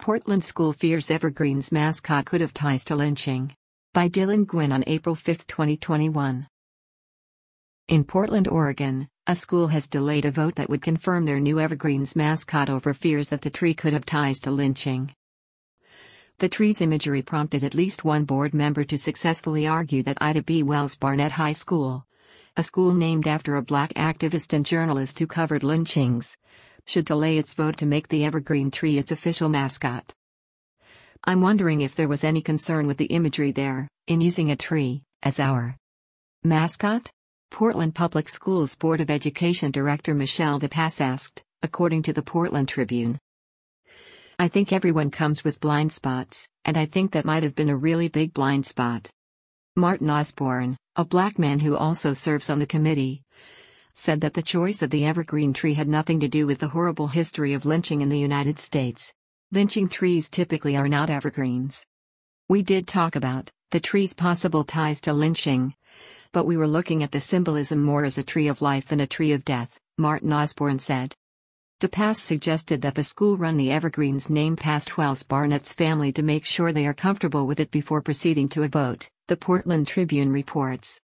Portland School fears Evergreen's mascot could have ties to lynching. By Dylan Gwynn on April 5, 2021. In Portland, Oregon, a school has delayed a vote that would confirm their new Evergreen's mascot over fears that the tree could have ties to lynching. The tree's imagery prompted at least one board member to successfully argue that Ida B. Wells Barnett High School, a school named after a black activist and journalist who covered lynchings, should delay its vote to make the evergreen tree its official mascot. I'm wondering if there was any concern with the imagery there, in using a tree as our mascot? Portland Public Schools Board of Education Director Michelle DePass asked, according to the Portland Tribune. I think everyone comes with blind spots, and I think that might have been a really big blind spot. Martin Osborne, a black man who also serves on the committee, said that the choice of the evergreen tree had nothing to do with the horrible history of lynching in the United States. Lynching trees typically are not evergreens. We did talk about the tree's possible ties to lynching, but we were looking at the symbolism more as a tree of life than a tree of death, Martin Osborne said. DePass suggested that the school run the evergreen's name past Wells Barnett's family to make sure they are comfortable with it before proceeding to a vote, the Portland Tribune reports.